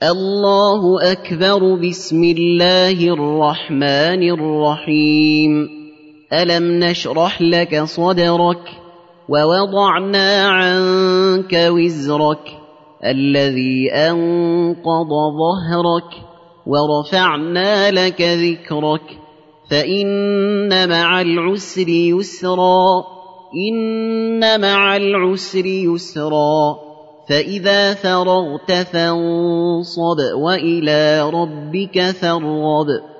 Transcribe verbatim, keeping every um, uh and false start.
الله أكبر. بسم الله الرحمن الرحيم. ألم نشرح لك صدرك ووضعنا عنك وزرك الذي أنقض ظهرك ورفعنا لك ذكرك فإن مع العسر يسرا إن مع العسر يسرا فإذا فرغت فانصب وإلى ربك فارغب.